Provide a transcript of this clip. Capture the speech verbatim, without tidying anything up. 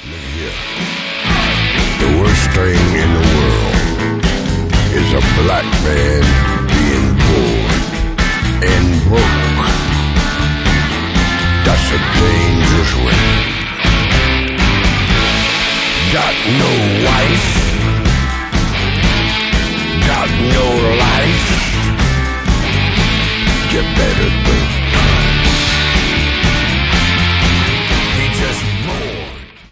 Look here. The worst thing in the world is a black man being poor and broke. That's a dangerous way. Got no wife, got no life.